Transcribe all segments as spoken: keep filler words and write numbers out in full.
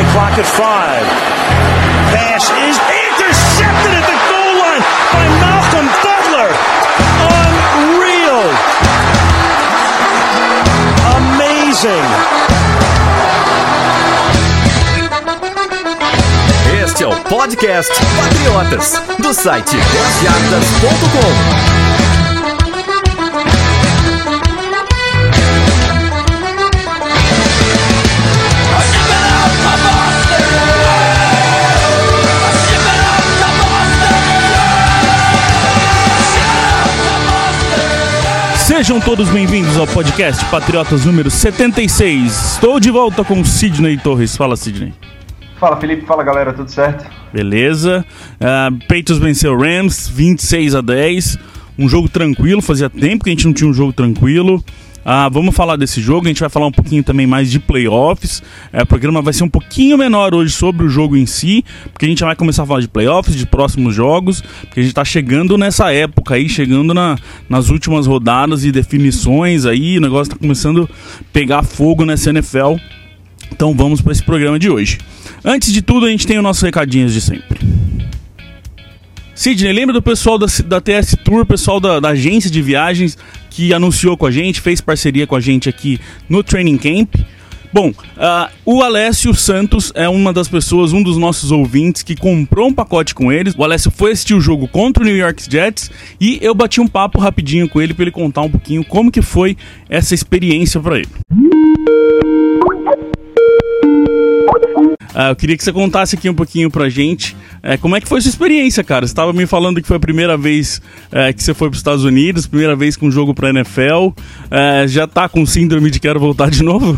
clock at five. Pass is intercepted at the goal line by Malcolm Butler. Unreal. Amazing. Este é o podcast Patriotas, do site dez jardas ponto com. Sejam todos bem-vindos ao podcast Patriotas número setenta e seis. Estou de volta com Sidney Torres. Fala, Sidney. Fala, Felipe. Fala, galera. Tudo certo? Beleza. Uh, Patriots venceu o Rams vinte e seis a dez. Um jogo tranquilo. Fazia tempo que a gente não tinha um jogo tranquilo. Uh, vamos falar desse jogo. A gente vai falar um pouquinho também mais de playoffs. Uh, o programa vai ser um pouquinho menor hoje sobre o jogo em si, porque a gente já vai começar a falar de playoffs, de próximos jogos, porque a gente tá chegando nessa época aí, chegando na, nas últimas rodadas e definições aí. O negócio tá começando a pegar fogo nessa N F L. Então vamos para esse programa de hoje. Antes de tudo, a gente tem os nossos recadinhos de sempre. Sidney, lembra do pessoal da, da T S Tour, pessoal da, da agência de viagens que anunciou com a gente, fez parceria com a gente aqui no Training Camp? Bom, uh, o Alessio Santos é uma das pessoas, um dos nossos ouvintes que comprou um pacote com eles. O Alessio foi assistir o jogo contra o New York Jets e eu bati um papo rapidinho com ele para ele contar um pouquinho como que foi essa experiência para ele. Uh, eu queria que você contasse aqui um pouquinho pra gente uh, como é que foi a sua experiência, cara. Você estava me falando que foi a primeira vez uh, que você foi para os Estados Unidos, primeira vez com um jogo pra N F L. Uh, já tá com síndrome de quero voltar de novo?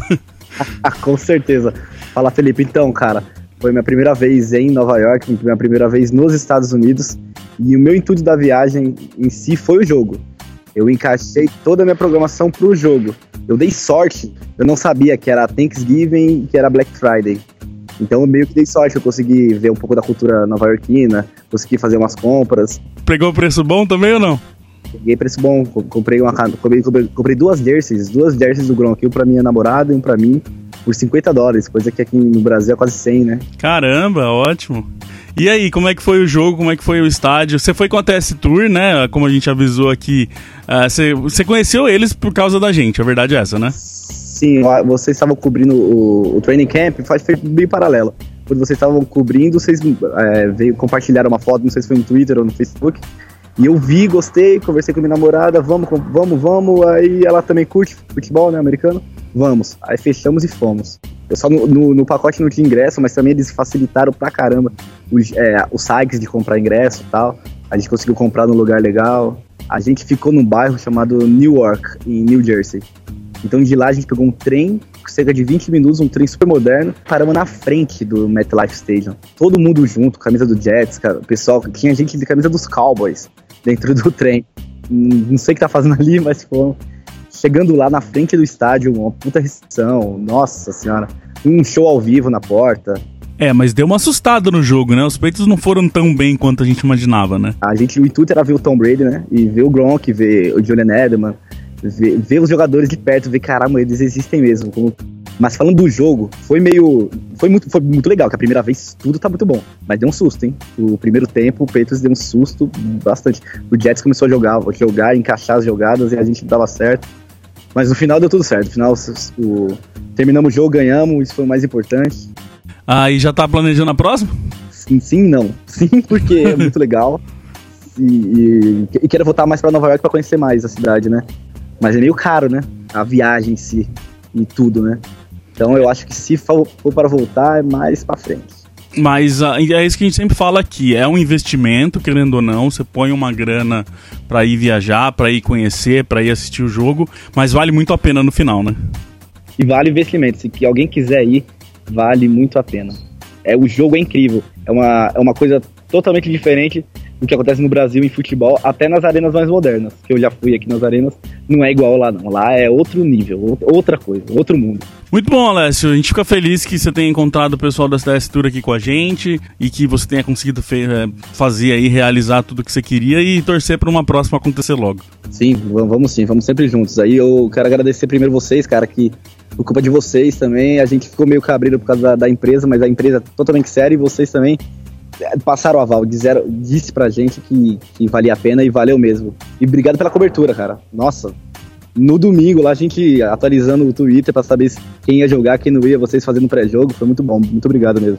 Com certeza. Fala, Felipe. Então, cara, foi minha primeira vez em Nova York, minha primeira vez nos Estados Unidos, e o meu intuito da viagem em si foi o jogo. Eu encaixei toda a minha programação pro jogo. Eu dei sorte, eu não sabia que era Thanksgiving e que era Black Friday. Então eu meio que dei sorte, eu consegui ver um pouco da cultura nova-iorquina, consegui fazer umas compras. Pegou preço bom também ou não? Peguei preço bom, comprei, uma, comprei, comprei duas jerseys, duas jerseys do Gronk, um pra minha namorada e um pra mim, por cinquenta dólares, coisa que aqui no Brasil é quase cem, né? Caramba, ótimo. E aí, como é que foi o jogo, como é que foi o estádio? Você foi com a T S Tour, né? Como a gente avisou aqui, uh, você, você conheceu eles por causa da gente, a verdade é essa, né? Sim, vocês estavam cobrindo o, o Training Camp, faz bem paralelo. Quando vocês estavam cobrindo, vocês é, veio compartilhar uma foto, não sei se foi no Twitter ou no Facebook, e eu vi, gostei, conversei com minha namorada, vamos, vamos, vamos, aí ela também curte futebol, né, americano, vamos. Aí fechamos e fomos. Eu só no, no, no pacote não tinha ingresso, mas também eles facilitaram pra caramba os, é, os sites de comprar ingresso e tal. A gente conseguiu comprar num lugar legal. A gente ficou num bairro chamado Newark, em New Jersey. Então de lá a gente pegou um trem, cerca de vinte minutos, um trem super moderno, paramos na frente do MetLife Stadium. Todo mundo junto, camisa do Jets, cara, o pessoal, tinha gente de camisa dos Cowboys dentro do trem. Não sei o que tá fazendo ali, mas foram. Chegando lá na frente do estádio, uma puta recepção, nossa senhora, um show ao vivo na porta. É, mas deu uma assustada no jogo, né? Os Patriots não foram tão bem quanto a gente imaginava, né? A gente, o intuito era ver o Tom Brady, né? E ver o Gronk, ver o Julian Edelman, ver, ver os jogadores de perto, ver, caramba, eles existem mesmo. Como... Mas falando do jogo, foi meio... Foi muito, foi muito legal, que a primeira vez tudo tá muito bom. Mas deu um susto, hein? O primeiro tempo, o Patriots deu um susto bastante. O Jets começou a jogar, a jogar, encaixar as jogadas e a gente dava certo. Mas no final deu tudo certo. No final, o... terminamos o jogo, ganhamos, isso foi o mais importante. Ah, e já tá planejando a próxima? Sim, sim, não. Sim, porque é muito legal. E, e, e quero voltar mais pra Nova York pra conhecer mais a cidade, né? Mas é meio caro, né? A viagem em si e tudo, né? Então eu acho que se for para voltar, é mais pra frente. Mas uh, é isso que a gente sempre fala aqui, é um investimento, querendo ou não, você põe uma grana pra ir viajar, pra ir conhecer, pra ir assistir o jogo, mas vale muito a pena no final, né? E vale o investimento, se que alguém quiser ir, vale muito a pena. É, o jogo é incrível, é uma, é uma coisa totalmente diferente do que acontece no Brasil em futebol, até nas arenas mais modernas, que eu já fui aqui nas arenas, não é igual lá não, lá é outro nível, outra coisa, outro mundo. Muito bom, Alessio, a gente fica feliz que você tenha encontrado o pessoal da T S Tour aqui com a gente e que você tenha conseguido fe- fazer aí, realizar tudo que você queria e torcer para uma próxima acontecer logo. Sim, vamos sim, vamos sempre juntos. Aí eu quero agradecer primeiro vocês, cara, que por culpa de vocês também. A gente ficou meio cabreiro por causa da, da empresa, mas a empresa é totalmente séria e vocês também passaram o aval, disseram, disse pra gente que, que valia a pena e valeu mesmo. E obrigado pela cobertura, cara. Nossa, no domingo lá a gente atualizando o Twitter pra saber quem ia jogar, quem não ia, vocês fazendo pré-jogo, foi muito bom. Muito obrigado mesmo.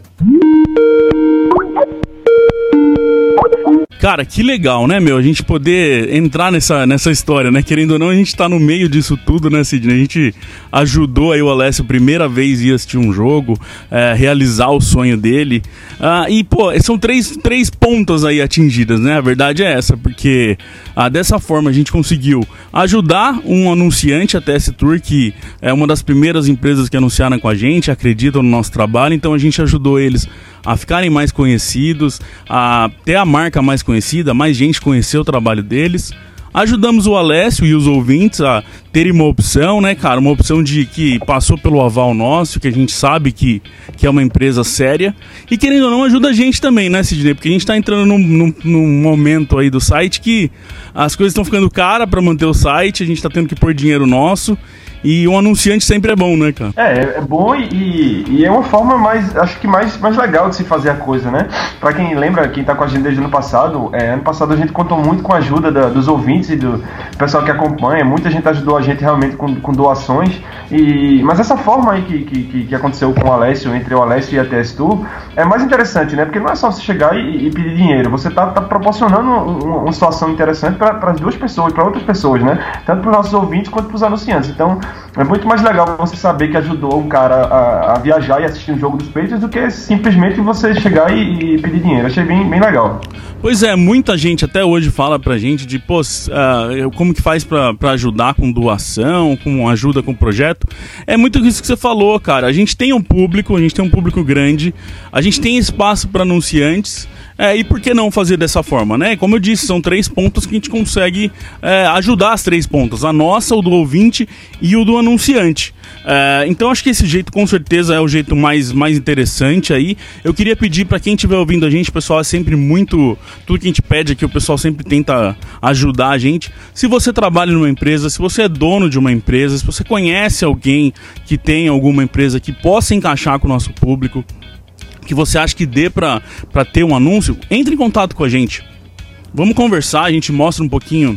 Cara, que legal, né, meu? A gente poder entrar nessa, nessa história, né? Querendo ou não, a gente tá no meio disso tudo, né, Sidney? A gente ajudou aí o Alessio, primeira vez ir assistir um jogo, é, realizar o sonho dele. Ah, e, pô, são três, três pontas aí atingidas, né? A verdade é essa, porque ah, dessa forma a gente conseguiu ajudar um anunciante, a T S Tour, que é uma das primeiras empresas que anunciaram com a gente, acreditam no nosso trabalho, então a gente ajudou eles a ficarem mais conhecidos, a ter a marca mais conhecida, mais gente conhecer o trabalho deles. Ajudamos o Alessio e os ouvintes a terem uma opção, né, cara? Uma opção de que passou pelo aval nosso, que a gente sabe que, que é uma empresa séria. E querendo ou não, ajuda a gente também, né, Sidney? Porque a gente tá entrando num, num, num momento aí do site que as coisas estão ficando caras para manter o site, a gente tá tendo que pôr dinheiro nosso. E um anunciante sempre é bom, né, cara? É, é bom e, e é uma forma mais, acho que mais, mais legal de se fazer a coisa, né? Pra quem lembra, quem tá com a gente desde o ano passado, é, ano passado a gente contou muito com a ajuda da, dos ouvintes e do pessoal que acompanha, muita gente ajudou a gente realmente com, com doações, e, mas essa forma aí que, que, que aconteceu com o Alessio, entre o Alessio e a T S Tour, é mais interessante, né? Porque não é só você chegar e, e pedir dinheiro, você tá, tá proporcionando uma, uma situação interessante para as duas pessoas, para outras pessoas, né? Tanto para os nossos ouvintes quanto para os anunciantes. Então, é muito mais legal você saber que ajudou um cara a, a viajar e assistir um jogo dos Patriots do que simplesmente você chegar e, e pedir dinheiro. Achei bem, bem legal. Pois é, muita gente até hoje fala pra gente de, pô, uh, como que faz pra, pra ajudar com doação, com ajuda com o projeto. É muito isso que você falou, cara. A gente tem um público, a gente tem um público grande, a gente tem espaço para anunciantes. É, e por que não fazer dessa forma, né? Como eu disse, são três pontas que a gente consegue é, ajudar as três pontas. A nossa, o do ouvinte e o do anunciante. É, então acho que esse jeito com certeza é o jeito mais, mais interessante aí. Eu queria pedir para quem estiver ouvindo a gente, o pessoal é sempre muito... Tudo que a gente pede aqui, o pessoal sempre tenta ajudar a gente. Se você trabalha numa empresa, se você é dono de uma empresa, se você conhece alguém que tem alguma empresa que possa encaixar com o nosso público, que você acha que dê pra, pra ter um anúncio, entre em contato com a gente. Vamos conversar, a gente mostra um pouquinho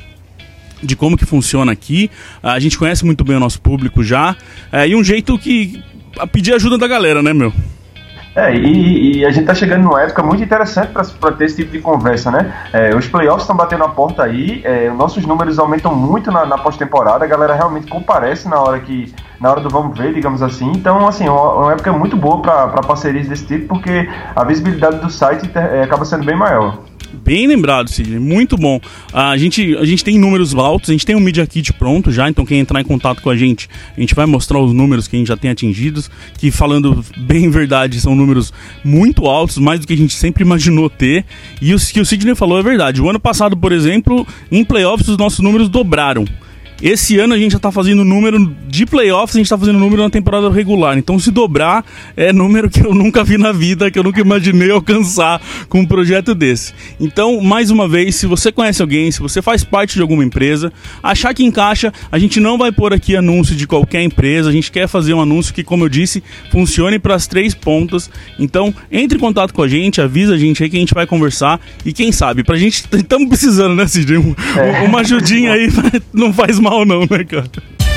de como que funciona aqui. A gente conhece muito bem o nosso público já. É, e um jeito que... a pedir ajuda da galera, né, meu? É, e, e a gente tá chegando numa época muito interessante para ter esse tipo de conversa, né? É, os playoffs estão batendo a porta aí, é, nossos números aumentam muito na, na pós-temporada, a galera realmente comparece na hora que na hora do vamos ver, digamos assim. Então, assim, é uma, uma época muito boa para parcerias desse tipo, porque a visibilidade do site é, acaba sendo bem maior. Bem lembrado, Sidney, muito bom. A gente, a gente tem números altos, a gente tem um Media Kit pronto já, então quem entrar em contato com a gente, a gente vai mostrar os números que a gente já tem atingidos, que falando bem verdade, são números muito altos, mais do que a gente sempre imaginou ter, e o que o Sidney falou é verdade. O ano passado, por exemplo, em playoffs os nossos números dobraram. Esse ano a gente já tá fazendo número de playoffs, a gente tá fazendo número na temporada regular. Então se dobrar é número que eu nunca vi na vida, que eu nunca imaginei alcançar com um projeto desse. Então, mais uma vez, se você conhece alguém, se você faz parte de alguma empresa, achar que encaixa, a gente não vai pôr aqui anúncio de qualquer empresa, a gente quer fazer um anúncio que, como eu disse, funcione para as três pontas. Então, entre em contato com a gente, avisa a gente aí que a gente vai conversar e quem sabe, pra gente, estamos precisando, né, Sidney? Um, é. Uma ajudinha aí não faz mal não, né, cara?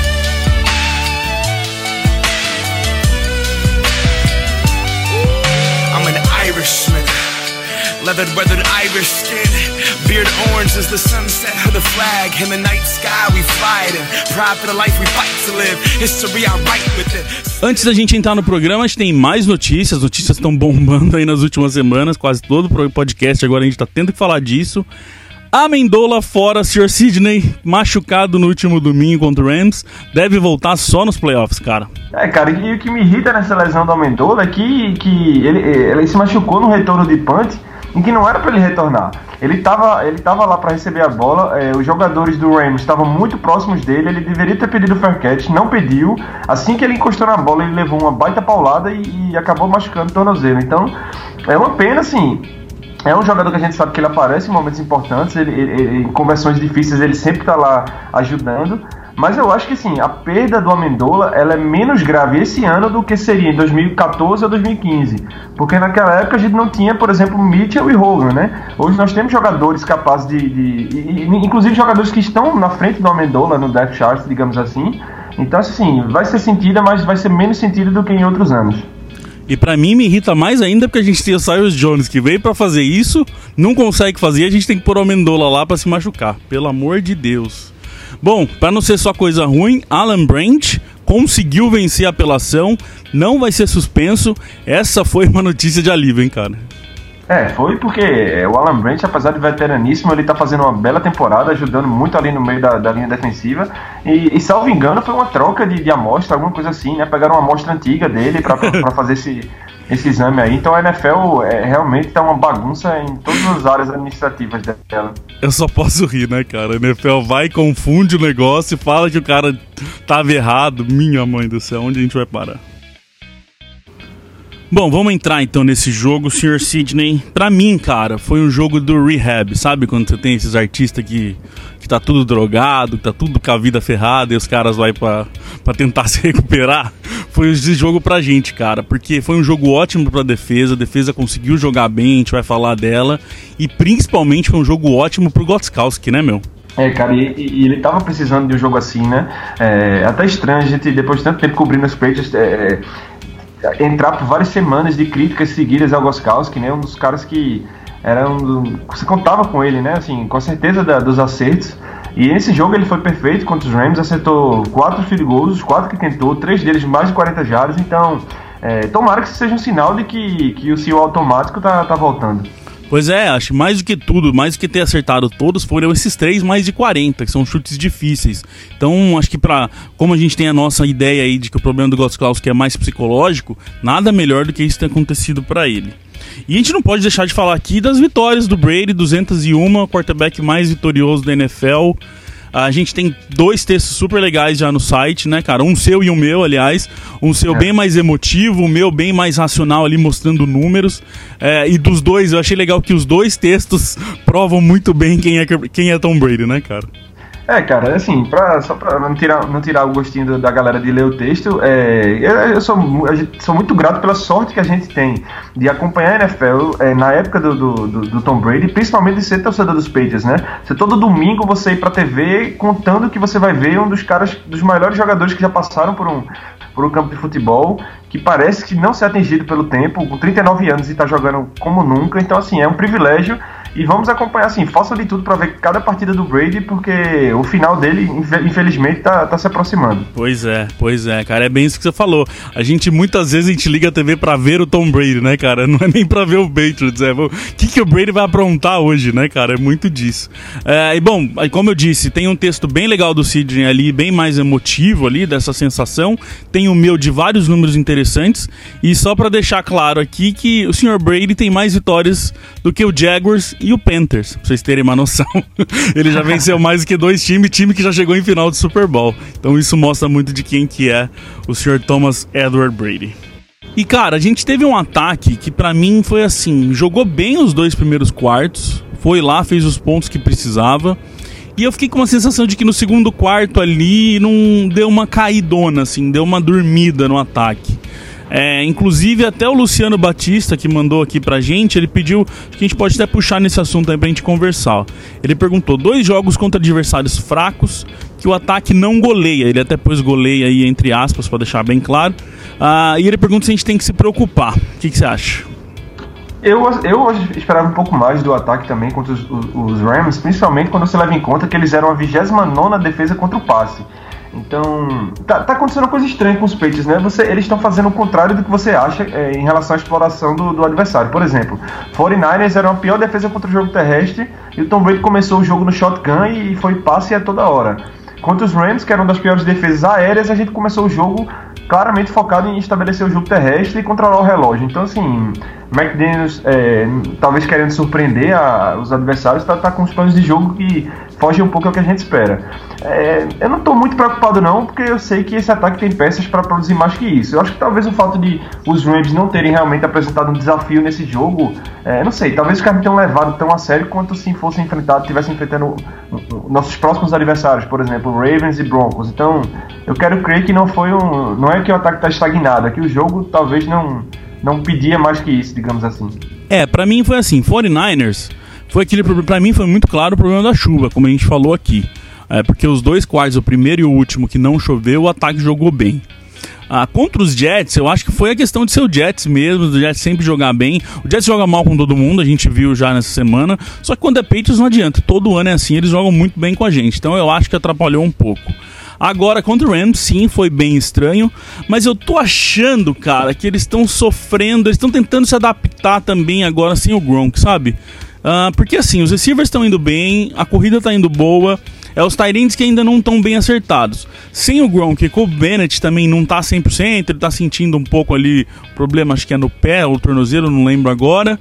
I'm an Irishman, leathered, weathered Irish skin, beard orange as the sunset of the flag. In the night sky we fly it, and pride for the life we fight to live. History I write with it. Antes da gente entrar no programa, a gente tem mais notícias. As notícias estão bombando aí nas últimas semanas, quase todo o podcast agora a gente tá tendo que falar disso. Amendola fora, senhor Sidney, machucado no último domingo contra o Rams, deve voltar só nos playoffs, cara. É, cara, e o que me irrita nessa lesão do Amendola é que, que ele, ele se machucou no retorno de punt, em que não era para ele retornar. Ele estava ele tava lá para receber a bola, é, os jogadores do Rams estavam muito próximos dele, ele deveria ter pedido o fair catch, não pediu. Assim que ele encostou na bola, ele levou uma baita paulada e, e acabou machucando o tornozelo. Então, é uma pena, assim. É um jogador que a gente sabe que ele aparece em momentos importantes, ele, ele, ele, em conversões difíceis ele sempre está lá ajudando, Mas eu acho que assim, a perda do Amendola ela é menos grave esse ano do que seria em dois mil e quatorze ou dois mil e quinze. Porque naquela época a gente não tinha, por exemplo, Mitchell e Hogan, né? Hoje nós temos jogadores capazes de... de, de inclusive jogadores que estão na frente do Amendola no depth chart, digamos assim. Então assim, vai ser sentida, mas vai ser menos sentida do que em outros anos. E pra mim me irrita mais ainda porque a gente tem o Cyrus Jones que veio pra fazer isso, não consegue fazer, a gente tem que pôr o Amendola lá pra se machucar. Pelo amor de Deus. Bom, para não ser só coisa ruim, Alan Branch conseguiu vencer a apelação, não vai ser suspenso. Essa foi uma notícia de alívio, hein, cara? É, foi porque o Alan Branch, apesar de veteraníssimo, ele tá fazendo uma bela temporada, ajudando muito ali no meio da, da linha defensiva. E, e, salvo engano, foi uma troca de, de amostra, alguma coisa assim, né? Pegaram uma amostra antiga dele pra, pra fazer esse... esse exame aí. Então a N F L é, realmente tá uma bagunça em todas as áreas administrativas dela. Eu só posso rir, né, cara? A N F L vai, confunde o negócio e fala que o cara tava errado. Minha mãe do céu, onde a gente vai parar? Bom, vamos entrar então nesse jogo, senhor Sidney. Pra mim, cara, foi um jogo do rehab, sabe? Quando você tem esses artistas que, que tá tudo drogado, que tá tudo com a vida ferrada e os caras vão pra, pra tentar se recuperar. Foi esse jogo pra gente, cara, porque foi um jogo ótimo pra defesa, a defesa conseguiu jogar bem, a gente vai falar dela, e principalmente foi um jogo ótimo pro Gostkowski, né, meu? É, cara, e, e ele tava precisando de um jogo assim, né? É até estranho a gente, depois de tanto tempo cobrindo os Patriots, é, entrar por várias semanas de críticas seguidas ao Gostkowski, né? Um dos caras que era um, você contava com ele, né? Assim, com a certeza da, dos acertos. E nesse jogo ele foi perfeito contra os Rams, acertou quatro field goals, os quatro que tentou, três deles de mais de quarenta jardas. Então, é, tomara que isso seja um sinal de que, que o C E O automático tá, tá voltando. Pois é, acho que mais do que tudo, mais do que ter acertado todos, foram esses três mais de quarenta, que são chutes difíceis. Então, acho que pra, como a gente tem a nossa ideia aí de que o problema do Gostkowski é mais psicológico, nada melhor do que isso ter acontecido pra ele. E a gente não pode deixar de falar aqui das vitórias do Brady, duzentos e um, o quarterback mais vitorioso da N F L. A gente tem dois textos super legais já no site, né, cara? Um seu e um meu, aliás. Um seu é. bem mais emotivo, o meu bem mais racional ali, mostrando números. É, e dos dois, eu achei legal que os dois textos provam muito bem quem é, quem é Tom Brady, né, cara? É, cara, assim, pra, só pra não tirar, não tirar o gostinho do, da galera de ler o texto, é, eu, eu sou, eu sou muito grato pela sorte que a gente tem de acompanhar a N F L é, na época do, do, do, do Tom Brady, principalmente de ser torcedor dos Patriots, né? Você, todo domingo você ir pra T V contando que você vai ver um dos caras, dos melhores jogadores que já passaram por um, por um campo de futebol, que parece que não ser atingido pelo tempo, com trinta e nove anos e tá jogando como nunca. Então, assim, é um privilégio. E vamos acompanhar, assim, façam de tudo pra ver cada partida do Brady, porque o final dele, infelizmente, tá, tá se aproximando. Pois é, pois é, cara, é bem isso que você falou. A gente, muitas vezes, a gente liga a T V pra ver o Tom Brady, né, cara? Não é nem pra ver o Patriots, é o que, que o Brady vai aprontar hoje, né, cara? É muito disso. É, e, bom, como eu disse, tem um texto bem legal do Sidney ali, bem mais emotivo ali, dessa sensação. Tem o meu de vários números interessantes. E só pra deixar claro aqui que o senhor Brady tem mais vitórias do que o Jaguars e o Panthers, pra vocês terem uma noção. Ele já venceu mais do que dois times, time que já chegou em final de Super Bowl. Então isso mostra muito de quem que é o senhor Thomas Edward Brady. E cara, a gente teve um ataque que pra mim foi assim, jogou bem os dois primeiros quartos, foi lá, fez os pontos que precisava. E eu fiquei com uma sensação de que no segundo quarto ali não deu uma caidona, assim, deu uma dormida no ataque. É, inclusive até o Luciano Batista, que mandou aqui pra gente, ele pediu que a gente pode até puxar nesse assunto aí pra gente conversar. Ele perguntou, dois jogos contra adversários fracos, que o ataque não goleia, ele até pôs goleia aí entre aspas pra deixar bem claro, ah, e ele pergunta se a gente tem que se preocupar. O que, que você acha? Eu, eu esperava um pouco mais do ataque também contra os, os Rams, principalmente quando você leva em conta que eles eram a vigésima nona defesa contra o passe. Então, tá, tá acontecendo uma coisa estranha com os Patriots, né? Você, eles estão fazendo o contrário do que você acha é, em relação à exploração do, do adversário. Por exemplo, quarenta e nine ers eram a pior defesa contra o jogo terrestre e o Tom Brady começou o jogo no shotgun e foi passe a toda hora. Contra os Rams, que eram das piores defesas aéreas, a gente começou o jogo claramente focado em estabelecer o jogo terrestre e controlar o relógio. Então, assim, McDaniels, é, talvez querendo surpreender a, os adversários, tá, tá com os planos de jogo que foge um pouco ao que a gente espera. É, eu não estou muito preocupado não, porque eu sei que esse ataque tem peças para produzir mais que isso. Eu acho que talvez o fato de os Rams não terem realmente apresentado um desafio nesse jogo, é, não sei, talvez os caras não tenham levado tão a sério quanto se fossem enfrentados, tivessem enfrentando nossos próximos adversários, por exemplo, Ravens e Broncos. Então, eu quero crer que não foi um, não é que o ataque está estagnado, é que o jogo talvez não, não pedia mais que isso, digamos assim. É, pra mim foi assim, forty-niners foi aquele, pra mim foi muito claro o problema da chuva, como a gente falou aqui. É, porque os dois quartos, o primeiro e o último que não choveu, o ataque jogou bem. Ah, contra os Jets, eu acho que foi a questão de ser o Jets mesmo, do Jets sempre jogar bem. O Jets joga mal com todo mundo, a gente viu já nessa semana. Só que quando é Patriots não adianta, todo ano é assim, eles jogam muito bem com a gente. Então eu acho que atrapalhou um pouco. Agora contra o Rams, sim, foi bem estranho. Mas eu tô achando, cara, que eles estão sofrendo, eles estão tentando se adaptar também agora sem o Gronk, sabe? Ah, porque assim, os receivers estão indo bem, a corrida tá indo boa. É os tight ends que ainda não estão bem acertados. Sem o Gronk, com o Bennett também não tá cem por cento, ele tá sentindo um pouco ali, problema acho que é no pé ou tornozelo, não lembro agora.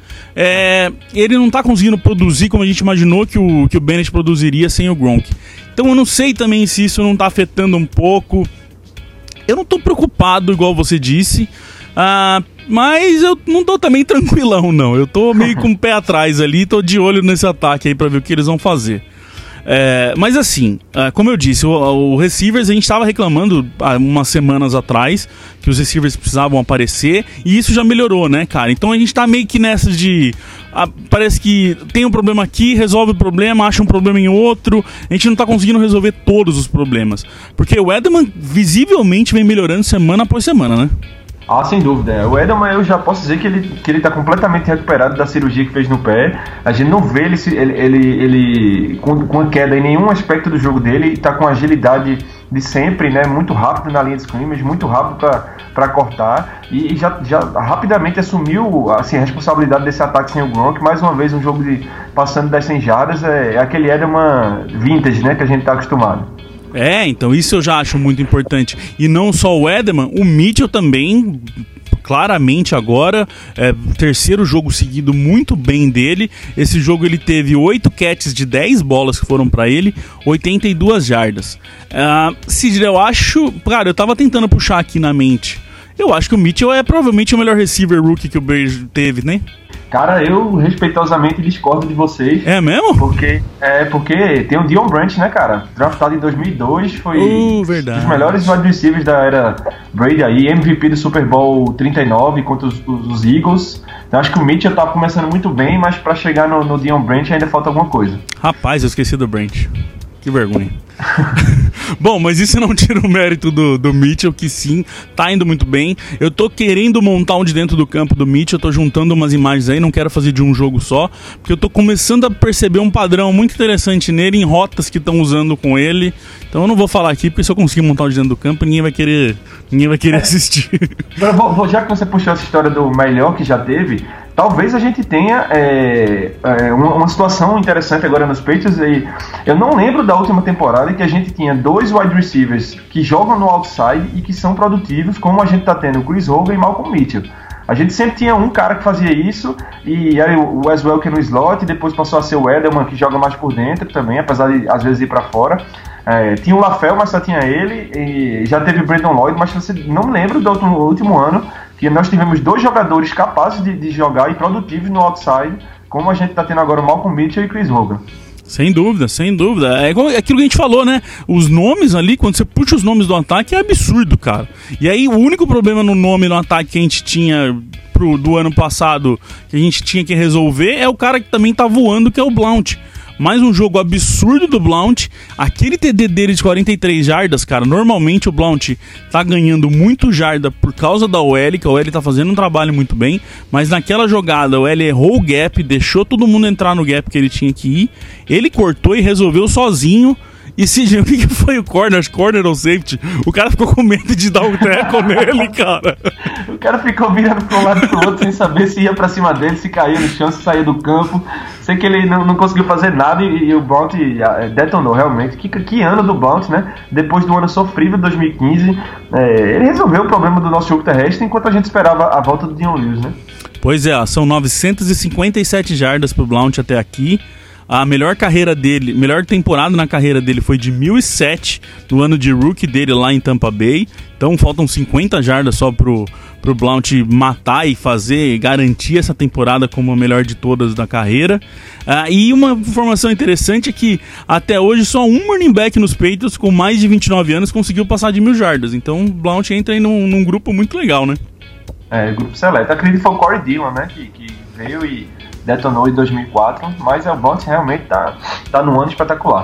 É, ele não tá conseguindo produzir como a gente imaginou que o, que o Bennett produziria sem o Gronk. Então eu não sei também se isso não tá afetando um pouco. Eu não tô preocupado, igual você disse, ah, mas eu não tô também tranquilão, não. Eu tô meio com o pé atrás ali, tô de olho nesse ataque aí pra ver o que eles vão fazer. É, mas assim, como eu disse, o, o receivers, a gente estava reclamando há umas semanas atrás que os receivers precisavam aparecer e isso já melhorou, né, cara? Então a gente tá meio que nessa de ah, parece que tem um problema aqui, resolve o problema, acha um problema em outro. A gente não tá conseguindo resolver todos os problemas, porque o Edelman visivelmente vem melhorando semana após semana, né? Ah, sem dúvida. O Edelman, eu já posso dizer que ele, que ele tá completamente recuperado da cirurgia que fez no pé. A gente não vê ele, ele, ele, ele com, com queda em nenhum aspecto do jogo dele. Ele tá com agilidade de sempre, né? Muito rápido na linha de scrimmage, muito rápido para cortar. E, e já, já rapidamente assumiu assim, a responsabilidade desse ataque sem o Gronk. Mais uma vez, um jogo de passando das cem jardas. É, é aquele Edelman vintage, né? Que a gente tá acostumado. É, então isso eu já acho muito importante. E não só o Edelman, o Mitchell também, claramente agora, é, terceiro jogo seguido muito bem dele. Esse jogo ele teve oito catches de dez bolas que foram pra ele, oitenta e duas jardas. Uh, Sidney, eu acho... Cara, eu tava tentando puxar aqui na mente. Eu acho que o Mitchell é provavelmente o melhor receiver rookie que o Bears teve, né? Cara, eu respeitosamente discordo de vocês. É mesmo? Porque, é, porque tem o Dion Branch, né, cara? Draftado em dois mil e dois, foi uh, um dos melhores wide receivers da era Brady aí, M V P do Super Bowl trinta e nove contra os, os, os Eagles. Então acho que o Mitchell tá começando muito bem, mas pra chegar no, no Dion Branch ainda falta alguma coisa. Rapaz, eu esqueci do Branch. Que vergonha. Bom, mas isso não tira o mérito do, do Mitchell, que sim, tá indo muito bem. Eu tô querendo montar um de dentro do campo do Mitchell, eu tô juntando umas imagens aí, não quero fazer de um jogo só, porque eu tô começando a perceber um padrão muito interessante nele, em rotas que estão usando com ele. Então eu não vou falar aqui, porque se eu conseguir montar um de dentro do campo, ninguém vai querer, ninguém vai querer assistir. Vou, vou, já que você puxou essa história do melhor que já teve, talvez a gente tenha é, é, uma, uma situação interessante agora nos Patriots. E eu não lembro da última temporada que a gente tinha dois wide receivers que jogam no outside e que são produtivos, como a gente está tendo o Chris Hogan e Malcolm Mitchell. A gente sempre tinha um cara que fazia isso, e aí o Wes Welker no slot, e depois passou a ser o Edelman, que joga mais por dentro também, apesar de às vezes ir para fora. É, tinha o LaFell, mas só tinha ele, e já teve o Brandon Lloyd, mas você não lembra do último, último ano que nós tivemos dois jogadores capazes de, de jogar e produtivos no outside, como a gente está tendo agora o Malcolm Mitchell e Chris Hogan. Sem dúvida, sem dúvida. É igual aquilo que a gente falou, né? Os nomes ali, quando você puxa os nomes do ataque, é absurdo, cara. E aí o único problema no nome no ataque que a gente tinha pro, do ano passado, que a gente tinha que resolver, é o cara que também tá voando, que é o Blount. Mais um jogo absurdo do Blount. Aquele T D dele de quarenta e três jardas, cara, normalmente o Blount tá ganhando muito jarda por causa da O L, que a O L tá fazendo um trabalho muito bem, mas naquela jogada a O L errou o gap, deixou todo mundo entrar no gap que ele tinha que ir, ele cortou e resolveu sozinho. E Sidney, o que foi o corner? Corner ou safety? O cara ficou com medo de dar um tackle nele, cara. O cara ficou virando para um lado e pro outro sem saber se ia pra cima dele, se caía no chão, se saía do campo. Sei que ele não, não conseguiu fazer nada e, e o Blount detonou realmente. Que, que ano do Blount, né? Depois do ano sofrível de dois mil e quinze, é, ele resolveu o problema do nosso jogo terrestre enquanto a gente esperava a volta do Dion Lewis, né? Pois é, são novecentas e cinquenta e sete jardas pro Blount até aqui. A melhor carreira dele, melhor temporada na carreira dele foi de mil e sete, no ano de rookie dele lá em Tampa Bay. Então faltam cinquenta jardas só pro, pro Blount matar e fazer, garantir essa temporada como a melhor de todas da carreira. Ah, e uma informação interessante é que até hoje só um running back nos Patriots com mais de vinte e nove anos conseguiu passar de mil jardas. Então o Blount entra aí num, num grupo muito legal, né? É, grupo seleto. Acredito que foi o Corey Dillon, né, que, que veio e detonou em dois mil e quatro, mas o Blount realmente tá, tá num ano espetacular.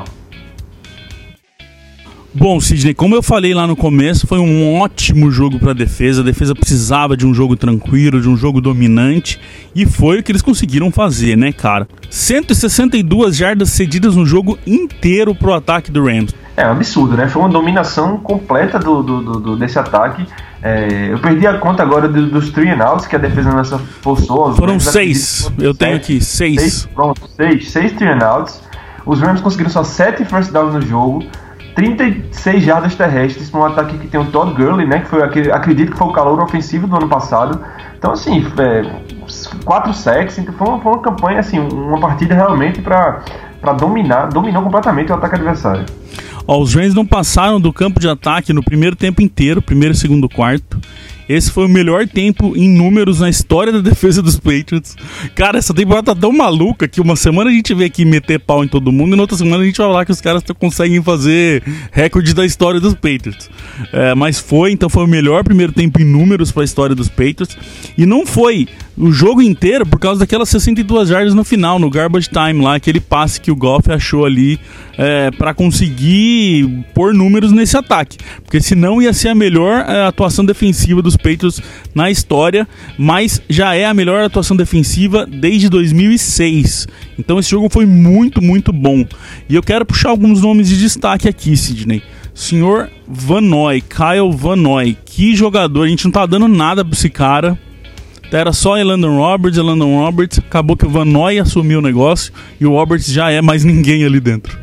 Bom, Sidney, como eu falei lá no começo, foi um ótimo jogo para a defesa. A defesa precisava de um jogo tranquilo, de um jogo dominante, e foi o que eles conseguiram fazer, né, cara? cento e sessenta e duas jardas cedidas no jogo inteiro pro ataque do Rams. É um absurdo, né? Foi uma dominação completa do, do, do, desse ataque. É, eu perdi a conta agora do, dos three and outs que a defesa nossa forçou. Foram Rams seis, eu sete, tenho aqui, seis. seis. Pronto, seis, seis three and outs. Os Rams conseguiram só sete first downs no jogo, trinta e seis jardas terrestres para um ataque que tem o Todd Gurley, né, que foi, acredito que foi o calor ofensivo do ano passado. Então, assim, é, quatro sacks, então foi uma, foi uma campanha, assim, uma partida realmente para dominar, dominou completamente o ataque adversário. Ó, os Rams não passaram do campo de ataque no primeiro tempo inteiro, primeiro, segundo, quarto. Esse foi o melhor tempo em números na história da defesa dos Patriots. Cara, essa temporada tá tão maluca que uma semana a gente vem aqui meter pau em todo mundo e na outra semana a gente vai falar que os caras conseguem fazer recorde da história dos Patriots. É, mas foi, então foi o melhor primeiro tempo em números para a história dos Patriots. E não foi o jogo inteiro por causa daquelas sessenta e duas jardas no final, no garbage time lá, aquele passe que o Goff achou ali é, para conseguir pôr números nesse ataque. Porque senão ia ser a melhor é, atuação defensiva dos Patriots na história, mas já é a melhor atuação defensiva desde dois mil e seis. Então esse jogo foi muito, muito bom. E eu quero puxar alguns nomes de destaque aqui, Sidney. Senhor Van Noy, Kyle Van Noy, que jogador, a gente não tá dando nada pra esse cara. Era só Elandon Roberts, Elandon Roberts, acabou que o Van Noy assumiu o negócio e o Roberts já é mais ninguém ali dentro.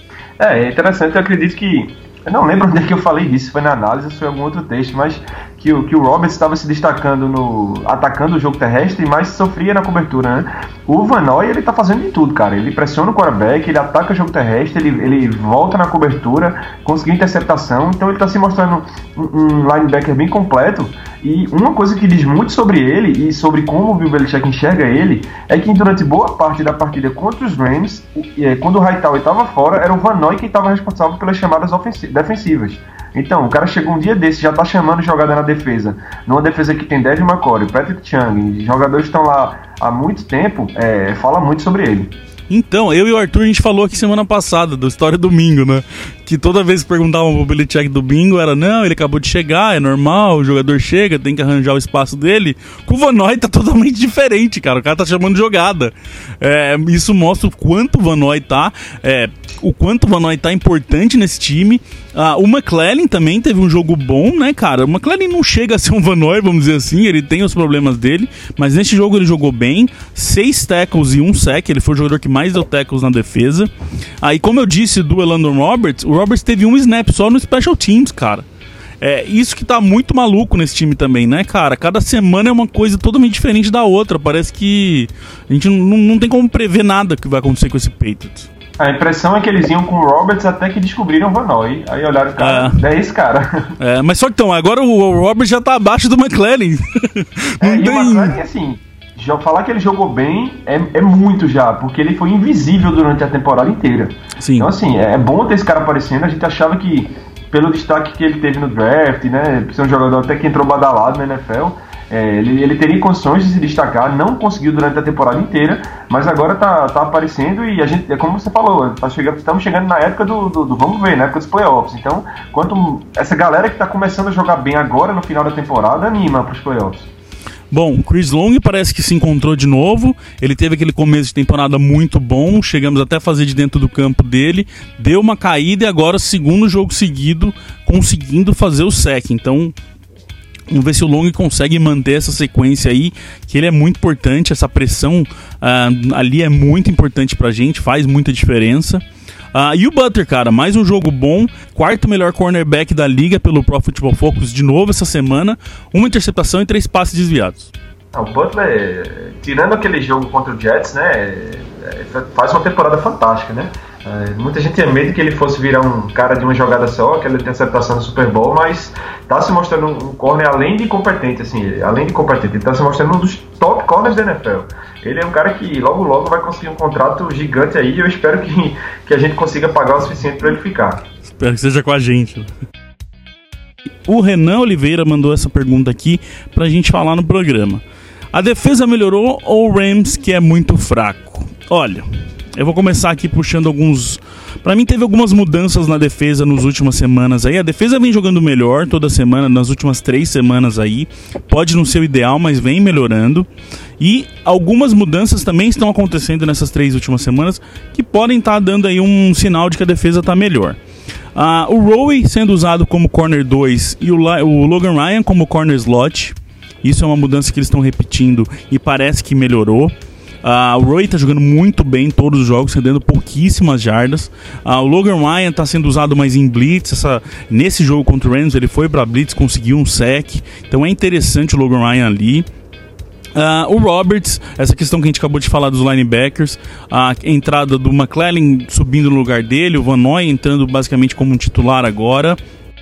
É, é interessante, eu acredito que, eu não lembro onde é que eu falei disso, se foi na análise ou se foi em algum outro texto, mas que o, que o Roberts estava se destacando no atacando o jogo terrestre, mas sofria na cobertura, né? O Van Noy, ele tá fazendo de tudo, cara. Ele pressiona o quarterback, ele ataca o jogo terrestre, ele, ele volta na cobertura, conseguiu interceptação, então ele tá se mostrando um, um linebacker bem completo. E uma coisa que diz muito sobre ele e sobre como o Bill Belichick enxerga ele é que durante boa parte da partida contra os Rams, quando o Hightower estava fora, era o Van Noy que estava responsável pelas chamadas defensivas. Então, o cara chegou um dia desse, já tá chamando jogada na defesa, numa defesa que tem Devin McCourty, Patrick Chung, jogadores que estão lá há muito tempo, é, fala muito sobre ele. Então, eu e o Arthur, a gente falou aqui semana passada, da história do Bingo, né? Que toda vez que perguntavam pro Belichick do Bingo, era, não, ele acabou de chegar, é normal, o jogador chega, tem que arranjar o espaço dele. Com o Van Noy tá totalmente diferente, cara, o cara tá chamando jogada. É, isso mostra o quanto o Van Noy tá, é, o quanto o Van Noy tá importante nesse time. Ah, o McClellan também teve um jogo bom, né, cara? O McClellan não chega a ser um Van Noy, vamos dizer assim, ele tem os problemas dele, mas nesse jogo ele jogou bem, seis tackles e um sack, ele foi o jogador que mais deu tackles na defesa. Aí, ah, como eu disse do Elandon Roberts, o Roberts teve um snap só no Special Teams, cara. É isso que tá muito maluco nesse time também, né, cara? Cada semana é uma coisa totalmente diferente da outra. Parece que a gente não, não tem como prever nada que vai acontecer com esse Patriots. A impressão é que eles iam com o Roberts até que descobriram o Van Noy. Aí olharam o cara, é, é esse cara. É, mas só que então, agora o Roberts já tá abaixo do McClellan. Não é, tem... E o McClellan, assim, já falar que ele jogou bem é, é muito já, porque ele foi invisível durante a temporada inteira. Sim. Então, assim, é bom ter esse cara aparecendo. A gente achava que, pelo destaque que ele teve no draft, né, ser um jogador até que entrou badalado na N F L, é, ele, ele teria condições de se destacar, não conseguiu durante a temporada inteira, mas agora tá, tá aparecendo e a gente, é como você falou, tá chegando, estamos chegando na época do, do, do vamos ver, na época dos playoffs. Então, quanto essa galera que tá começando a jogar bem agora no final da temporada, anima pros playoffs. Bom, Chris Long parece que se encontrou de novo, ele teve aquele começo de temporada muito bom, chegamos até a fazer de dentro do campo dele, deu uma caída e agora segundo jogo seguido conseguindo fazer o sack. Então vamos ver se o Long consegue manter essa sequência aí, que ele é muito importante, essa pressão uh, ali é muito importante pra gente, faz muita diferença. Uh, e o Butler, cara, mais um jogo bom, quarto melhor cornerback da liga pelo Pro Football Focus de novo essa semana, uma interceptação e três passes desviados. O Butler, tirando aquele jogo contra o Jets, né, faz uma temporada fantástica, né? É, muita gente tinha medo que ele fosse virar um cara de uma jogada só, aquela interceptação no Super Bowl, mas tá se mostrando um corner além de competente, assim, além de competente, ele tá se mostrando um dos top corners da N F L. Ele é um cara que logo logo vai conseguir um contrato gigante aí, e eu espero que, que a gente consiga pagar o suficiente para ele ficar. Espero que seja com a gente. O Renan Oliveira mandou essa pergunta aqui pra gente falar no programa. A defesa melhorou ou o Rams que é muito fraco? Olha, eu vou começar aqui puxando alguns... Pra mim teve algumas mudanças na defesa nas últimas semanas aí. A defesa vem jogando melhor toda semana, nas últimas três semanas aí. Pode não ser o ideal, mas vem melhorando. E algumas mudanças também estão acontecendo nessas três últimas semanas que podem estar dando aí um sinal de que a defesa está melhor. Uh, o Rowe sendo usado como corner dois e o, o Logan Ryan como corner slot. Isso é uma mudança que eles estão repetindo e parece que melhorou. Uh, o Rowe está jogando muito bem em todos os jogos, cedendo pouquíssimas jardas. Uh, o Logan Ryan está sendo usado mais em blitz. Essa, nesse jogo contra o Rams ele foi para blitz, conseguiu um sack. Então é interessante o Logan Ryan ali. Uh, o Roberts, essa questão que a gente acabou de falar dos linebackers, a entrada do McClellan subindo no lugar dele, o Van Noy entrando basicamente como um titular agora.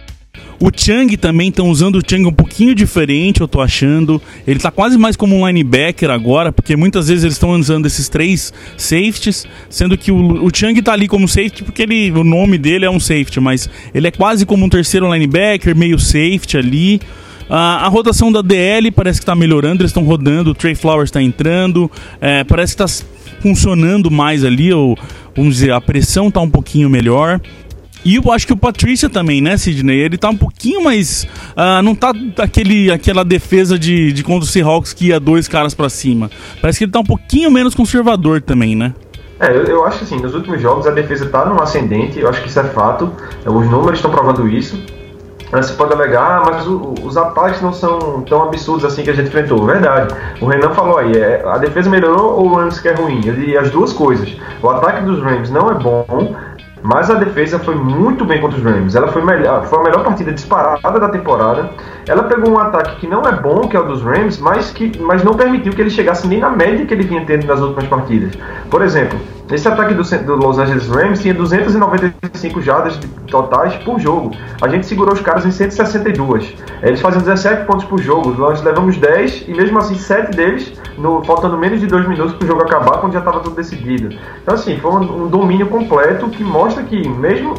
O Chung também estão usando o Chung um pouquinho diferente, eu tô achando. Ele tá quase mais como um linebacker agora, porque muitas vezes eles estão usando esses três safeties, sendo que o, o Chung tá ali como safety porque ele, o nome dele é um safety, mas ele é quase como um terceiro linebacker, meio safety ali. Uh, a rotação da D L parece que está melhorando, eles estão rodando, o Trey Flowers está entrando, é, parece que está funcionando mais ali, ou, vamos dizer, a pressão está um pouquinho melhor. E eu acho que o Patrícia também, né, Sidney? Ele tá um pouquinho mais... Uh, não tá aquele, aquela defesa de, de contra o Seahawks que ia dois caras pra cima. Parece que ele tá um pouquinho menos conservador também, né? É, eu, eu acho que assim, nos últimos jogos a defesa tá num ascendente, eu acho que isso é fato. Os números estão provando isso. Você pode alegar, ah, mas o, os ataques não são tão absurdos assim que a gente enfrentou. Verdade. O Renan falou aí, é, a defesa melhorou ou o Rams que é ruim? Eu diria as duas coisas. O ataque dos Rams não é bom, mas a defesa foi muito bem contra os Rams. Ela foi, melhor, foi a melhor partida disparada da temporada. Ela pegou um ataque que não é bom, que é o dos Rams, mas, que, mas não permitiu que ele chegasse nem na média que ele vinha tendo nas últimas partidas. Por exemplo, esse ataque do, do Los Angeles Rams tinha duzentas e noventa e cinco jardas totais por jogo. A gente segurou os caras em cento e sessenta e dois. Eles faziam dezessete pontos por jogo. Nós levamos dez e mesmo assim sete deles, no, faltando menos de dois minutos para o jogo acabar, quando já estava tudo decidido. Então assim, foi um, um domínio completo que mostra que mesmo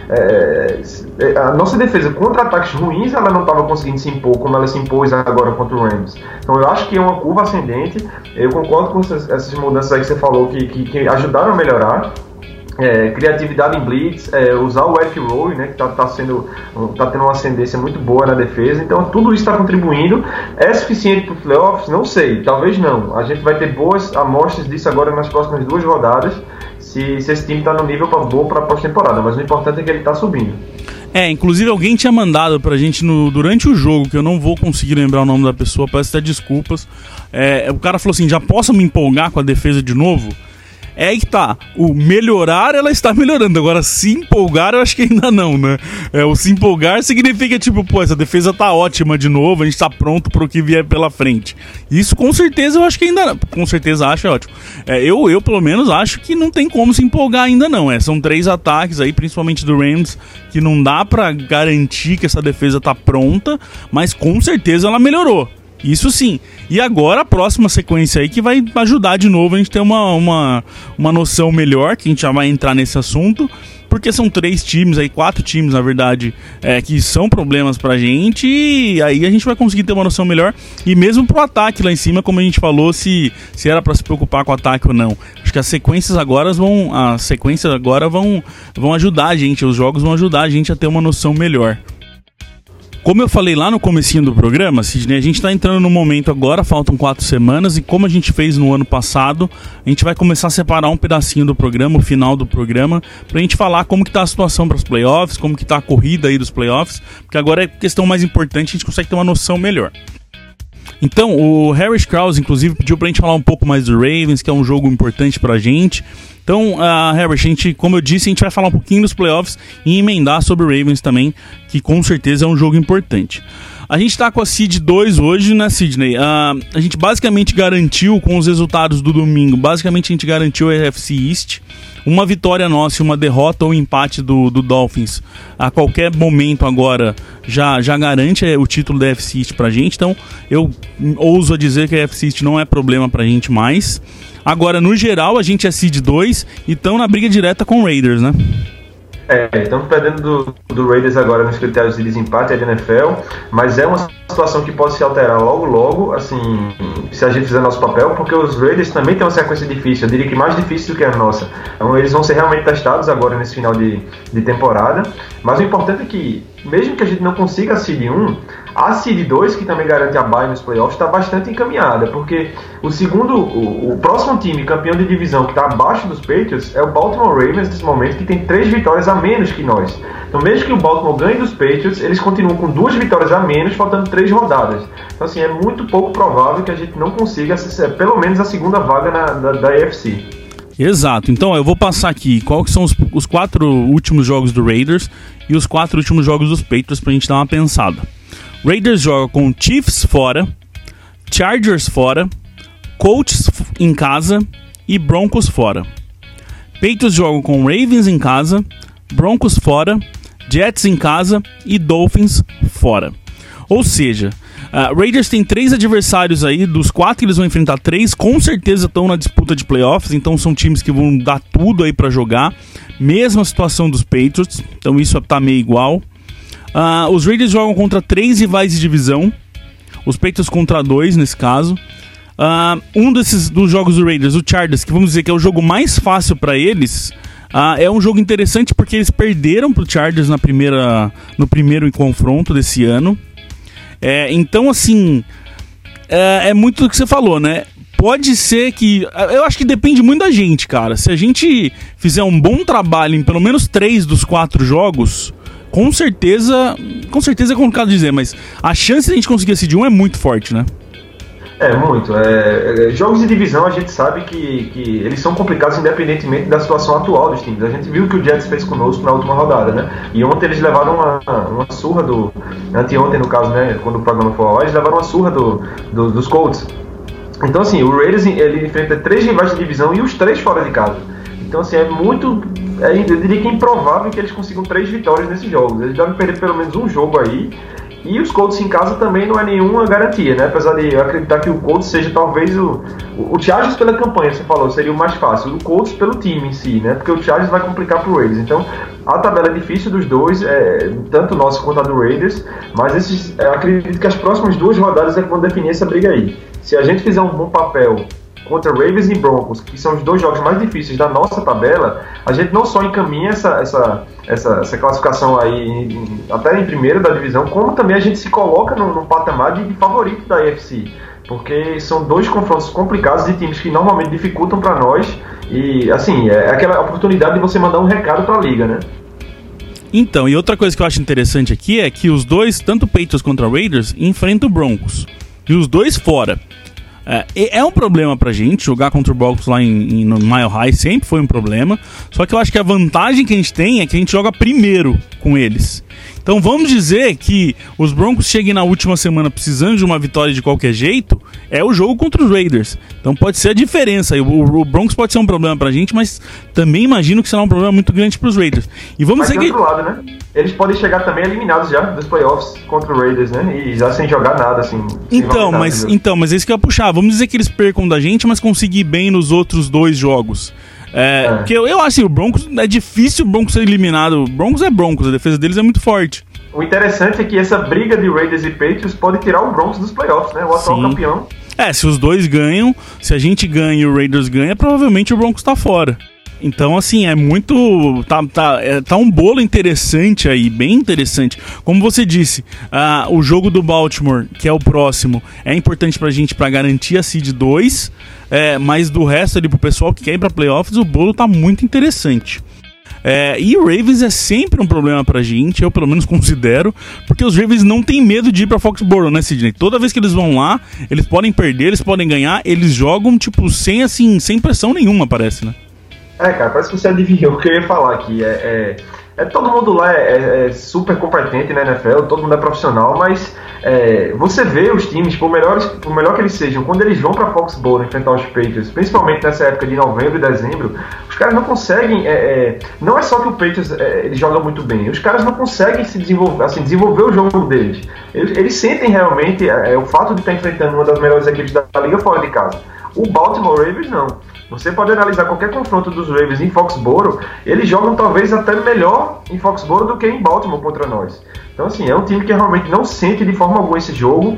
é, a nossa defesa contra ataques ruins, ela não estava conseguindo se impor como ela se impôs agora contra o Rams. Então eu acho que é uma curva ascendente. Eu concordo com essas, essas mudanças aí que você falou que, que, que ajudaram a melhorar. É, criatividade em blitz, é, usar o Eric Rowe, né, que está tá sendo, tá tendo uma ascendência muito boa na defesa. Então tudo isso está contribuindo. É suficiente para os playoffs? Não sei, talvez não. A gente vai ter boas amostras disso agora nas próximas duas rodadas, se, se esse time está no nível pra, bom para a pós-temporada, mas o importante é que ele está subindo. É, inclusive alguém tinha mandado pra gente no, durante o jogo, que eu não vou conseguir lembrar o nome da pessoa, peço até desculpas. É, o cara falou assim, já posso me empolgar com a defesa de novo? É aí que tá, o melhorar ela está melhorando, agora se empolgar eu acho que ainda não, né? É, o se empolgar significa tipo, pô, essa defesa tá ótima de novo, a gente tá pronto pro que vier pela frente. Isso com certeza eu acho que ainda, com certeza acho, é ótimo. É, eu, eu pelo menos acho que não tem como se empolgar ainda não, é, são três ataques aí, principalmente do Rams, que não dá pra garantir que essa defesa tá pronta, mas com certeza ela melhorou. Isso sim. E agora a próxima sequência aí que vai ajudar de novo a gente ter uma, uma, uma noção melhor, que a gente já vai entrar nesse assunto, porque são três times aí, quatro times na verdade, é, que são problemas pra gente, e aí a gente vai conseguir ter uma noção melhor, e mesmo pro ataque lá em cima, como a gente falou, se, se era pra se preocupar com o ataque ou não. Acho que as sequências agora vão, as sequências agora vão, vão ajudar a gente, os jogos vão ajudar a gente a ter uma noção melhor. Como eu falei lá no comecinho do programa, Sidney, a gente está entrando no momento agora, faltam quatro semanas, e como a gente fez no ano passado, a gente vai começar a separar um pedacinho do programa, o final do programa, pra gente falar como que tá a situação para os playoffs, como que tá a corrida aí dos playoffs, porque agora é questão mais importante, a gente consegue ter uma noção melhor. Então, o Harris Krause, inclusive, pediu pra gente falar um pouco mais do Ravens, que é um jogo importante pra gente. Então, uh, Harris, a gente, como eu disse, a gente vai falar um pouquinho dos playoffs e emendar sobre o Ravens também, que com certeza é um jogo importante. A gente tá com a Seed dois hoje, né, Sidney? Uh, a gente basicamente garantiu, com os resultados do domingo, basicamente a gente garantiu a A F C East. Uma vitória nossa e uma derrota ou empate do, do Dolphins a qualquer momento agora já, já garante o título da A F C East pra gente. Então eu ouso a dizer que a A F C East não é problema pra gente mais. Agora, no geral, a gente é Seed dois e estão na briga direta com o Raiders, né? É, estamos perdendo do, do Raiders agora nos critérios de desempate da N F L, mas é uma situação que pode se alterar logo, logo, assim, se a gente fizer nosso papel, porque os Raiders também têm uma sequência difícil, eu diria que mais difícil do que a nossa. Então eles vão ser realmente testados agora nesse final de, de temporada, mas o importante é que, mesmo que a gente não consiga a Seed um, a Seed dois, que também garante a bye nos playoffs, está bastante encaminhada, porque o segundo, o, o próximo time campeão de divisão que está abaixo dos Patriots é o Baltimore Ravens nesse momento, que tem três vitórias a menos que nós. Então, mesmo que o Baltimore ganhe dos Patriots, eles continuam com duas vitórias a menos, faltando três rodadas. Então, assim, é muito pouco provável que a gente não consiga, pelo menos, a segunda vaga na, da, da A F C. Exato. Então, eu vou passar aqui quais são os, os quatro últimos jogos do Raiders e os quatro últimos jogos dos Patriots pra gente dar uma pensada. Raiders joga com Chiefs fora, Chargers fora, Colts em casa e Broncos fora. Patriots jogam com Ravens em casa, Broncos fora, Jets em casa e Dolphins fora. Ou seja, uh, Raiders tem três adversários aí, dos quatro que eles vão enfrentar, três com certeza estão na disputa de playoffs, então são times que vão dar tudo aí pra jogar. Mesma situação dos Patriots, então isso tá meio igual. Uh, os Raiders jogam contra três rivais de divisão, os Patriots contra dois nesse caso. Uh, um desses dos jogos do Raiders, o Chargers, que vamos dizer que é o jogo mais fácil para eles, uh, é um jogo interessante porque eles perderam pro Chargers na primeira, no primeiro confronto desse ano. É, então, assim, é, é muito do que você falou, né? Pode ser que... Eu acho que depende muito da gente, cara. Se a gente fizer um bom trabalho em pelo menos três dos quatro jogos... Com certeza, com certeza é complicado dizer, mas a chance de a gente conseguir esse de um é muito forte, né? É, muito. É, jogos de divisão a gente sabe que, que eles são complicados independentemente da situação atual dos times. A gente viu o que o Jets fez conosco na última rodada, né? E ontem eles levaram uma, uma surra do... Anteontem, no caso, né? Quando o programa foi ao ar, eles levaram uma surra do, do, dos Colts. Então, assim, o Raiders ele enfrenta três rivais de divisão e os três fora de casa. Então, assim, é muito... É, eu diria que é improvável que eles consigam três vitórias nesses jogos. Eles devem perder pelo menos um jogo aí. E os Colts em casa também não é nenhuma garantia, né? Apesar de eu acreditar que o Colts seja talvez o... O, o Chargers pela campanha, você falou, seria o mais fácil. O Colts pelo time em si, né? Porque o Chargers vai complicar pro Raiders. Então, a tabela é difícil dos dois, é, tanto nossa quanto a do Raiders. Mas esses, eu acredito que as próximas duas rodadas é que vão definir essa briga aí. Se a gente fizer um bom papel contra Ravens e Broncos, que são os dois jogos mais difíceis da nossa tabela, a gente não só encaminha essa, essa, essa, essa classificação aí em, até em primeiro da divisão, como também a gente se coloca num, num patamar de, de favorito da A F C, porque são dois confrontos complicados de times que normalmente dificultam para nós, e assim, é aquela oportunidade de você mandar um recado para a liga, né? Então, e outra coisa que eu acho interessante aqui é que os dois, tanto o Patriots contra o Raiders, enfrentam o Broncos, e os dois fora. É, é um problema pra gente jogar contra o Broncos lá em, em, no Mile High, sempre foi um problema. Só que eu acho que a vantagem que a gente tem é que a gente joga primeiro com eles. Então vamos dizer que os Broncos cheguem na última semana precisando de uma vitória de qualquer jeito, é o jogo contra os Raiders. Então pode ser a diferença. O, o Broncos pode ser um problema pra gente, mas também imagino que será um problema muito grande pros Raiders. E vamos mas dizer do outro lado, né? Eles podem chegar também eliminados já dos playoffs contra o Raiders, né? E já sem jogar nada, assim. Então, mas, então, mas é isso que eu ia puxar. Vamos dizer que eles percam da gente, mas conseguir bem nos outros dois jogos. É, é. Porque eu, eu acho assim, o Broncos é difícil o Broncos ser eliminado. O Broncos é Broncos, a defesa deles é muito forte. O interessante é que essa briga de Raiders e Patriots pode tirar o Broncos dos playoffs, né? O atual Sim. campeão. É, se os dois ganham, se a gente ganha e o Raiders ganha, provavelmente o Broncos tá fora. Então, assim, é muito... Tá, tá, é, tá um bolo interessante aí, bem interessante. Como você disse, uh, o jogo do Baltimore, que é o próximo, é importante pra gente pra garantir a Seed dois, é, mas do resto ali pro pessoal que quer ir pra playoffs, o bolo tá muito interessante. É, e o Ravens é sempre um problema pra gente, eu pelo menos considero, porque os Ravens não tem medo de ir pra Foxborough, né, Sidney? Toda vez que eles vão lá, eles podem perder, eles podem ganhar, eles jogam, tipo, sem, assim, sem pressão nenhuma, parece, né? É, cara, parece que você adivinhou o que eu ia falar aqui. É, é, É, todo mundo lá é, é, é super competente na N F L, todo mundo é profissional, mas é, você vê os times, por, melhores, por melhor que eles sejam, quando eles vão para Foxborough enfrentar os Patriots, principalmente nessa época de novembro e dezembro, os caras não conseguem, é, é, não é só que o Patriots é, ele joga muito bem, os caras não conseguem se desenvolver, assim, desenvolver o jogo deles. Eles, eles sentem realmente é, o fato de estar enfrentando uma das melhores equipes da, da liga fora de casa. O Baltimore Ravens não. Você pode analisar qualquer confronto dos Ravens em Foxborough, eles jogam talvez até melhor em Foxborough do que em Baltimore contra nós. Então, assim, é um time que realmente não sente de forma alguma esse jogo.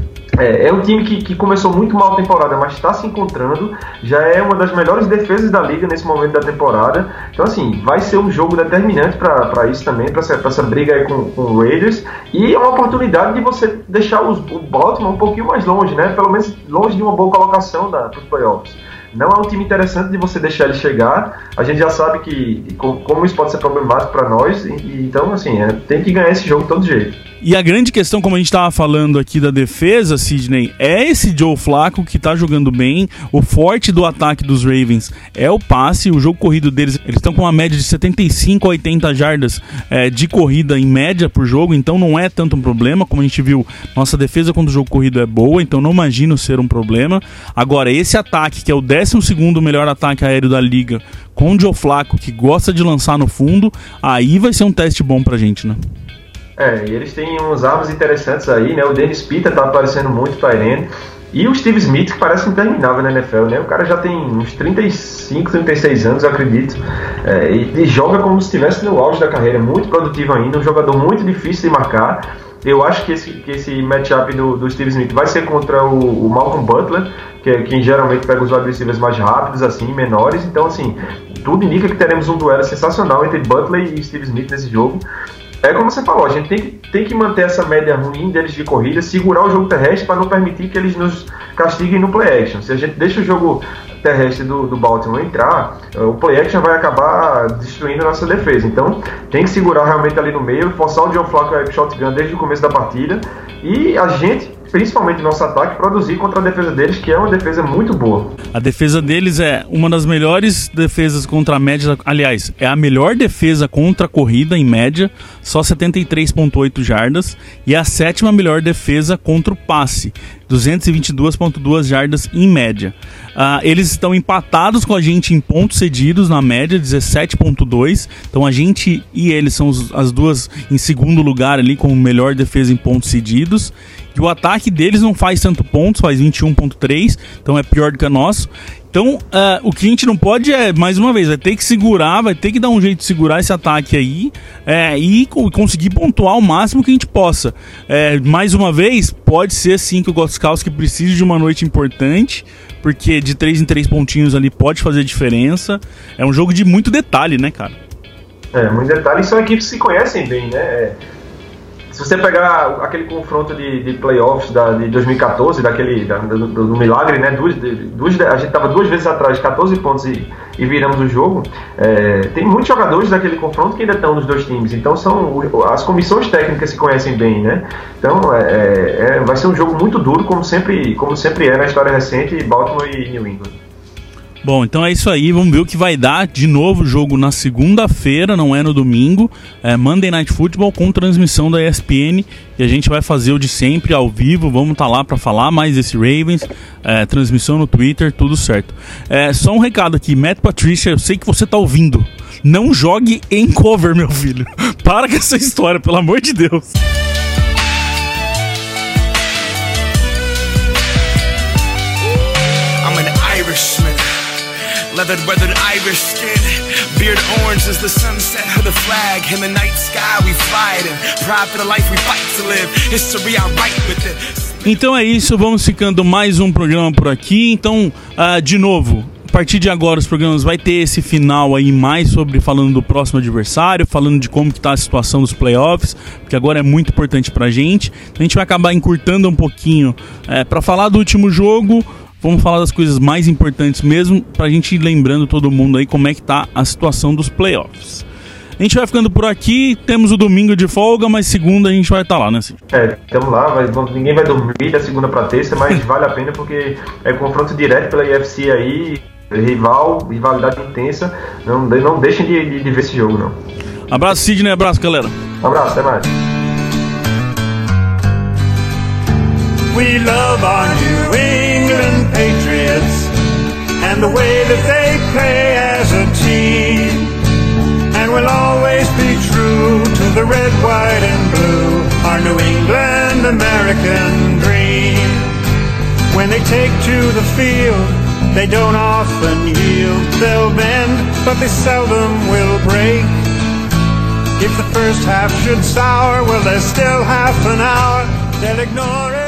É, é um time que, que começou muito mal a temporada, mas está se encontrando. Já é uma das melhores defesas da liga nesse momento da temporada. Então, assim, vai ser um jogo determinante para isso também, para essa, essa briga aí com, com o Raiders. E é uma oportunidade de você deixar os, o Baltimore um pouquinho mais longe, né? Pelo menos longe de uma boa colocação para os playoffs. Não é um time interessante de você deixar ele chegar. A gente já sabe que como isso pode ser problemático para nós. E, então, assim, é, tem que ganhar esse jogo de todo jeito. E a grande questão, como a gente estava falando aqui da defesa, Sidney, é esse Joe Flacco que tá jogando bem. O forte do ataque dos Ravens é o passe. O jogo corrido deles, eles estão com uma média de setenta e cinco a oitenta jardas é, de corrida em média por jogo, então não é tanto um problema. Como a gente viu, nossa defesa contra o jogo corrido é boa, então não imagino ser um problema. Agora, esse ataque, que é o décimo segundo melhor ataque aéreo da liga, com o Joe Flacco, que gosta de lançar no fundo, aí vai ser um teste bom pra gente, né? É, e eles têm uns armas interessantes aí, né? O Dennis Pitta tá aparecendo muito pra Irene. E o Steve Smith, que parece interminável na N F L, né? O cara já tem uns trinta e cinco, trinta e seis anos, eu acredito. É, e, e joga como se estivesse no auge da carreira. Muito produtivo ainda, um jogador muito difícil de marcar. Eu acho que esse, que esse matchup do, do Steve Smith vai ser contra o, o Malcolm Butler, que é quem geralmente pega os wide receivers mais rápidos, assim, menores. Então, assim, tudo indica que teremos um duelo sensacional entre Butler e Steve Smith nesse jogo. É como você falou, a gente tem que, tem que manter essa média ruim deles de corrida, segurar o jogo terrestre para não permitir que eles nos castiguem no play action. Se a gente deixa o jogo terrestre do, do Baltimore entrar, o play action vai acabar destruindo a nossa defesa. Então tem que segurar realmente ali no meio, forçar o Joe Flacco a shotgun desde o começo da partida e a gente, principalmente nosso ataque, produzir contra a defesa deles, que é uma defesa muito boa. A defesa deles é uma das melhores defesas contra a média, aliás, é a melhor defesa contra a corrida em média, só setenta e três vírgula oito jardas, e a sétima melhor defesa contra o passe, duzentas e vinte e duas vírgula duas jardas em média. Uh, eles estão empatados com a gente em pontos cedidos na média, dezessete vírgula dois, então a gente e eles são os, as duas em segundo lugar ali com melhor defesa em pontos cedidos. E o ataque deles não faz tanto pontos, faz vinte e um vírgula três, então é pior do que o nosso. Então, uh, o que a gente não pode é, mais uma vez, vai ter que segurar, vai ter que dar um jeito de segurar esse ataque aí é, e co- conseguir pontuar o máximo que a gente possa. É, mais uma vez, pode ser sim que o Gostkowski precise de uma noite importante, porque de três em três pontinhos ali pode fazer diferença. É um jogo de muito detalhe, né, cara? É, muito detalhe, e são equipes que se conhecem bem, né? É... Se você pegar aquele confronto de, de playoffs da, de dois mil e catorze, daquele, da, do, do, do milagre, né? Duas, duas, a gente estava duas vezes atrás, catorze pontos e, e viramos o jogo. É, tem muitos jogadores daquele confronto que ainda estão nos dois times, então são, as comissões técnicas se conhecem bem, né? Então é, é, vai ser um jogo muito duro, como sempre, como sempre é na história recente, Baltimore e New England. Bom, então é isso aí, vamos ver o que vai dar. De novo, jogo na segunda-feira, não é no domingo, é Monday Night Football com transmissão da E S P N, e a gente vai fazer o de sempre, ao vivo, vamos estar tá lá para falar mais desse Ravens, é, transmissão no Twitter, tudo certo. É, só um recado aqui, Matt Patricia, eu sei que você tá ouvindo, não jogue em cover, meu filho, para com essa história, pelo amor de Deus. I'm an Irishman. Leathered, weathered Irish skin. Beard orange as the sunset of the flag. In the night sky we fly it in. Pride for the life we fight to live. History I write with it. Então é isso, vamos ficando mais um programa por aqui. Então, uh, de novo, a partir de agora os programas vai ter esse final aí mais sobre falando do próximo adversário, falando de como que tá a situação dos playoffs, porque agora é muito importante pra gente. A gente vai acabar encurtando um pouquinho é, pra falar do último jogo. Vamos falar das coisas mais importantes mesmo, pra gente ir lembrando todo mundo aí como é que tá a situação dos playoffs. A gente vai ficando por aqui, temos o domingo de folga, mas segunda a gente vai estar tá lá, né, Cid? É, estamos lá, vai, ninguém vai dormir da segunda pra terça, mas vale a pena porque é confronto direto pela U F C aí, rival, rivalidade intensa, não, não deixem de, de, de ver esse jogo, não. Abraço, Sidney. Abraço, galera. Um abraço, até mais. We love our New England Patriots and the way that they play as a team. And we'll always be true to the red, white, and blue, our New England American dream. When they take to the field, they don't often yield. They'll bend, but they seldom will break. If the first half should sour, well, there's still half an hour. They'll ignore it.